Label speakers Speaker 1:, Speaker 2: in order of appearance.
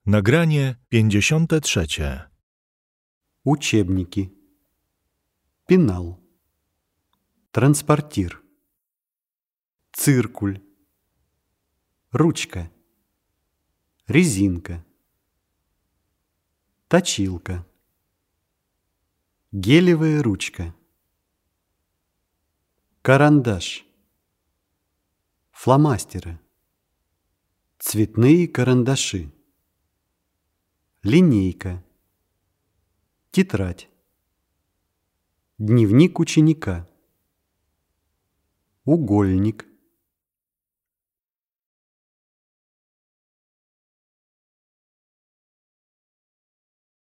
Speaker 1: Nagranie 53.
Speaker 2: Учебники. Пенал. Транспортир. Циркуль. Ручка. Резинка. Точилка. Гелевая ручка. Карандаш. Фломастеры. Цветные карандаши. Линейка. Тетрадь. Дневник ученика. Угольник.